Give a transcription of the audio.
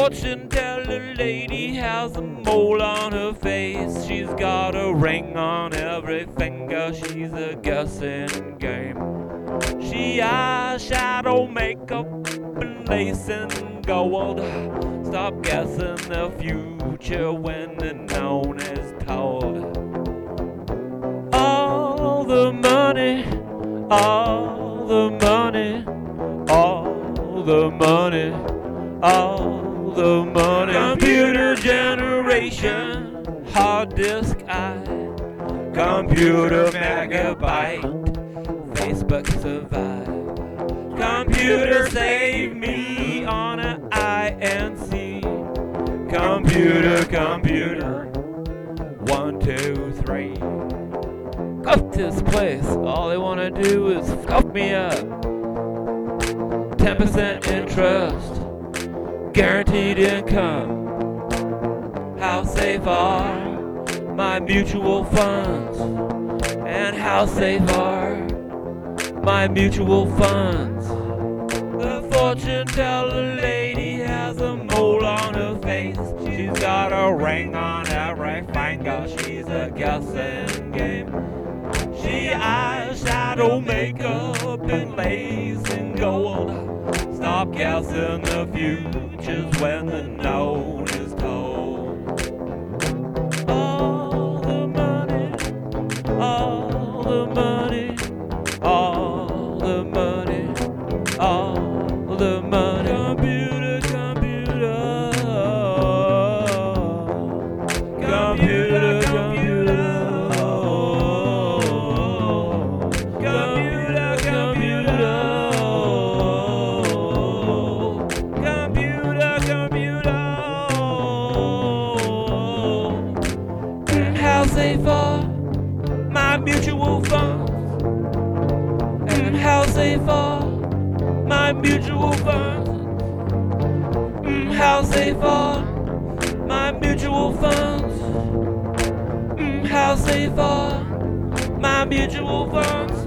fortune teller lady has a mole on her face. She's got a ring on every finger. She's a guessing game. She eyeshadow, makeup, and lace and gold. Stop guessing the future when the known is told. All the money, all the money, all the money, all the money. Computer generation, hard disk I, computer megabyte, Facebook survive. Computer save me on a INC. Computer, computer, 1, 2, 3. Up this place, all they wanna do is fuck me up. 10% interest, guaranteed income. How safe are my mutual funds? And how safe are my mutual funds? The fortune teller lady has a mole on her face. She's got a ring on every finger. She's a guessing game. She eyeshadow, makeup, and lace and gold. Stop guessing the futures when the known is told. All the money, all the money, all the money, all the money. Computer, computer, computer, computer. How safe are my mutual funds? And how safe are my mutual funds? How safe are my mutual funds? How safe are my mutual funds?